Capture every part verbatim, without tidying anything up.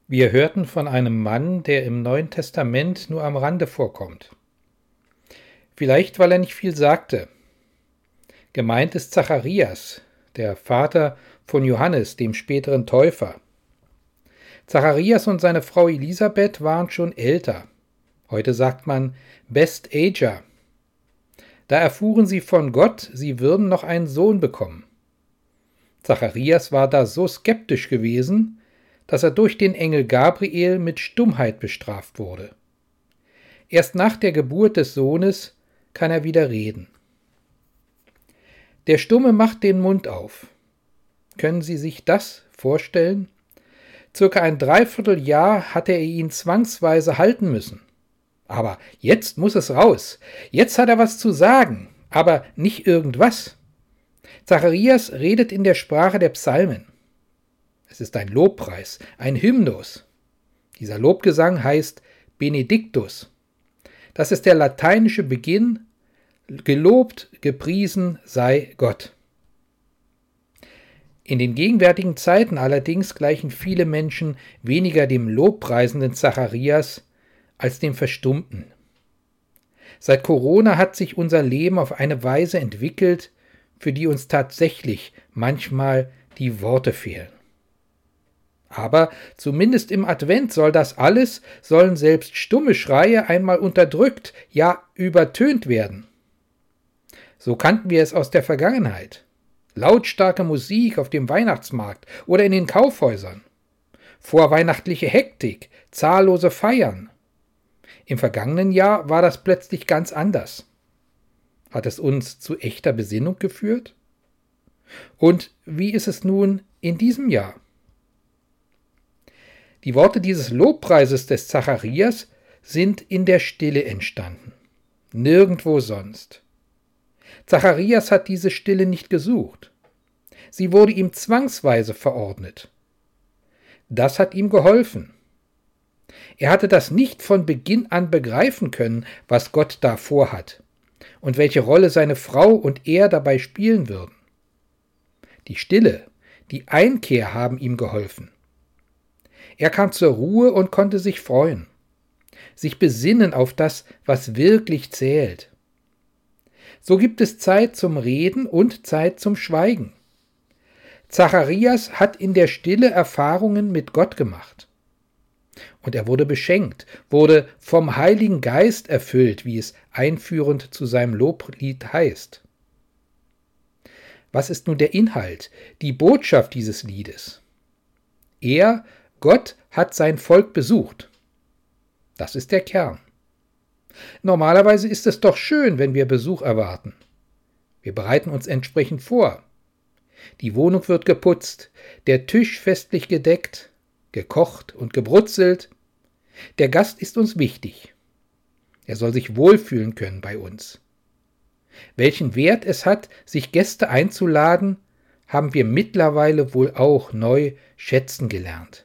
Wir hörten von einem Mann, der im Neuen Testament nur am Rande vorkommt. Vielleicht, weil er nicht viel sagte. Gemeint ist Zacharias, der Vater von Johannes, dem späteren Täufer. Zacharias und seine Frau Elisabeth waren schon älter. Heute sagt man Best Ager. Da erfuhren sie von Gott, sie würden noch einen Sohn bekommen. Zacharias war da so skeptisch gewesen, dass er durch den Engel Gabriel mit Stummheit bestraft wurde. Erst nach der Geburt des Sohnes kann er wieder reden. Der Stumme macht den Mund auf. Können Sie sich das vorstellen? Circa ein Dreivierteljahr hatte er ihn zwangsweise halten müssen. Aber jetzt muss es raus. Jetzt hat er was zu sagen, aber nicht irgendwas. Zacharias redet in der Sprache der Psalmen. Es ist ein Lobpreis, ein Hymnus. Dieser Lobgesang heißt Benedictus. Das ist der lateinische Beginn. Gelobt, gepriesen sei Gott. In den gegenwärtigen Zeiten allerdings gleichen viele Menschen weniger dem lobpreisenden Zacharias als dem Verstummten. Seit Corona hat sich unser Leben auf eine Weise entwickelt, für die uns tatsächlich manchmal die Worte fehlen. Aber zumindest im Advent soll das alles, sollen selbst stumme Schreie einmal unterdrückt, ja übertönt werden. So kannten wir es aus der Vergangenheit. Lautstarke Musik auf dem Weihnachtsmarkt oder in den Kaufhäusern. Vorweihnachtliche Hektik, zahllose Feiern. Im vergangenen Jahr war das plötzlich ganz anders. Hat es uns zu echter Besinnung geführt? Und wie ist es nun in diesem Jahr? Die Worte dieses Lobpreises des Zacharias sind in der Stille entstanden. Nirgendwo sonst. Zacharias hat diese Stille nicht gesucht. Sie wurde ihm zwangsweise verordnet. Das hat ihm geholfen. Er hatte das nicht von Beginn an begreifen können, was Gott da vorhat und welche Rolle seine Frau und er dabei spielen würden. Die Stille, die Einkehr haben ihm geholfen. Er kam zur Ruhe und konnte sich freuen, sich besinnen auf das, was wirklich zählt. So gibt es Zeit zum Reden und Zeit zum Schweigen. Zacharias hat in der Stille Erfahrungen mit Gott gemacht. Und er wurde beschenkt, wurde vom Heiligen Geist erfüllt, wie es einführend zu seinem Loblied heißt. Was ist nun der Inhalt, die Botschaft dieses Liedes? Er, Gott, hat sein Volk besucht. Das ist der Kern. Normalerweise ist es doch schön, wenn wir Besuch erwarten. Wir bereiten uns entsprechend vor. Die Wohnung wird geputzt, der Tisch festlich gedeckt, gekocht und gebrutzelt. Der Gast ist uns wichtig. Er soll sich wohlfühlen können bei uns. Welchen Wert es hat, sich Gäste einzuladen, haben wir mittlerweile wohl auch neu schätzen gelernt.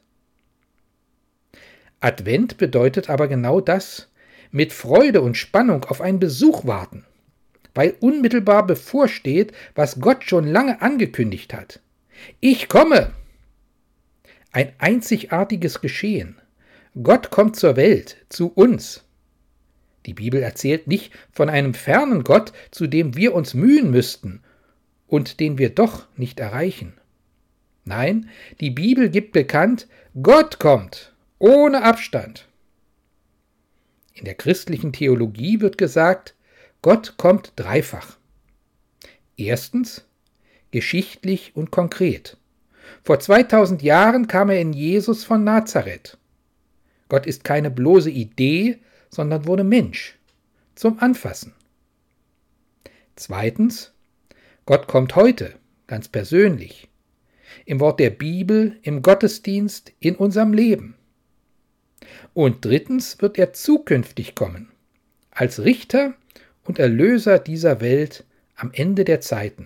Advent bedeutet aber genau das, mit Freude und Spannung auf einen Besuch warten, weil unmittelbar bevorsteht, was Gott schon lange angekündigt hat. Ich komme! Ein einzigartiges Geschehen. Gott kommt zur Welt, zu uns. Die Bibel erzählt nicht von einem fernen Gott, zu dem wir uns mühen müssten und den wir doch nicht erreichen. Nein, die Bibel gibt bekannt, Gott kommt, ohne Abstand. In der christlichen Theologie wird gesagt, Gott kommt dreifach. Erstens, geschichtlich und konkret. Vor zweitausend Jahren kam er in Jesus von Nazareth. Gott ist keine bloße Idee, sondern wurde Mensch, zum Anfassen. Zweitens, Gott kommt heute, ganz persönlich, im Wort der Bibel, im Gottesdienst, in unserem Leben. Und drittens wird er zukünftig kommen, als Richter und Erlöser dieser Welt am Ende der Zeiten.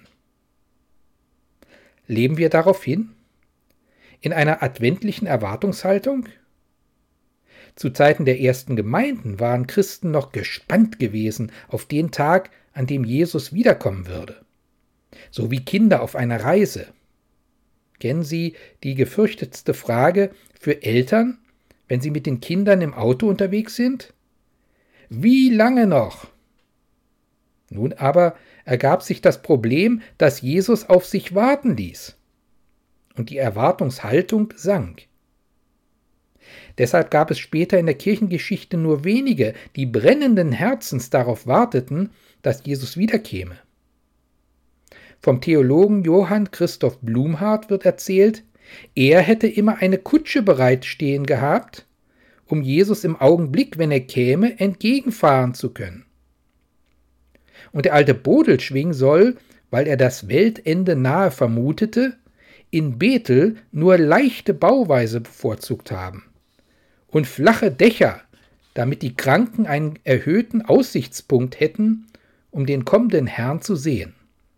Leben wir darauf hin? In einer adventlichen Erwartungshaltung? Zu Zeiten der ersten Gemeinden waren Christen noch gespannt gewesen auf den Tag, an dem Jesus wiederkommen würde. So wie Kinder auf einer Reise. Kennen Sie die gefürchtetste Frage für Eltern, wenn Sie mit den Kindern im Auto unterwegs sind? Wie lange noch? Nun aber ergab sich das Problem, dass Jesus auf sich warten ließ. Und die Erwartungshaltung sank. Deshalb gab es später in der Kirchengeschichte nur wenige, die brennenden Herzens darauf warteten, dass Jesus wiederkäme. Vom Theologen Johann Christoph Blumhardt wird erzählt, er hätte immer eine Kutsche bereitstehen gehabt, um Jesus im Augenblick, wenn er käme, entgegenfahren zu können. Und der alte Bodelschwing soll, weil er das Weltende nahe vermutete, in Bethel nur leichte Bauweise bevorzugt haben und flache Dächer, damit die Kranken einen erhöhten Aussichtspunkt hätten, um den kommenden Herrn zu sehen.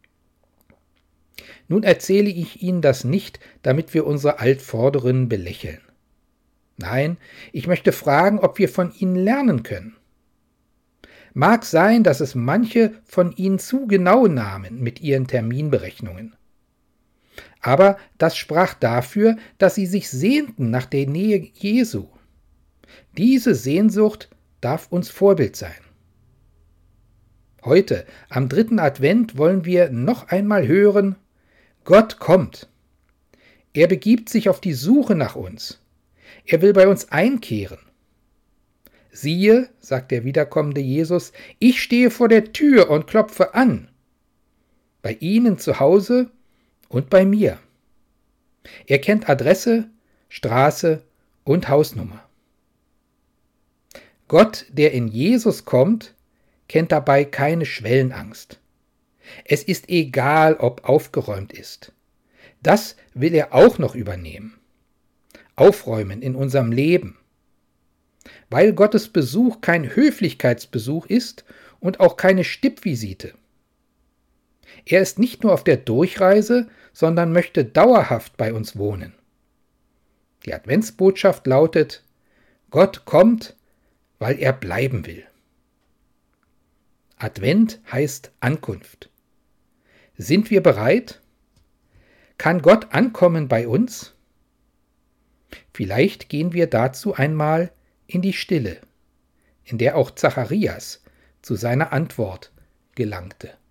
Nun erzähle ich Ihnen das nicht, damit wir unsere Altvorderinnen belächeln. Nein, ich möchte fragen, ob wir von ihnen lernen können. Mag sein, dass es manche von ihnen zu genau nahmen mit ihren Terminberechnungen. Aber das sprach dafür, dass sie sich sehnten nach der Nähe Jesu. Diese Sehnsucht darf uns Vorbild sein. Heute, am dritten Advent, wollen wir noch einmal hören: Gott kommt. Er begibt sich auf die Suche nach uns. Er will bei uns einkehren. Siehe, sagt der wiederkommende Jesus, ich stehe vor der Tür und klopfe an. Bei Ihnen zu Hause und bei mir. Er kennt Adresse, Straße und Hausnummer. Gott, der in Jesus kommt, kennt dabei keine Schwellenangst. Es ist egal, ob aufgeräumt ist. Das will er auch noch übernehmen. Aufräumen in unserem Leben. Weil Gottes Besuch kein Höflichkeitsbesuch ist und auch keine Stippvisite. Er ist nicht nur auf der Durchreise, sondern möchte dauerhaft bei uns wohnen. Die Adventsbotschaft lautet: Gott kommt, weil er bleiben will. Advent heißt Ankunft. Sind wir bereit? Kann Gott ankommen bei uns? Vielleicht gehen wir dazu einmal in die Stille, in der auch Zacharias zu seiner Antwort gelangte.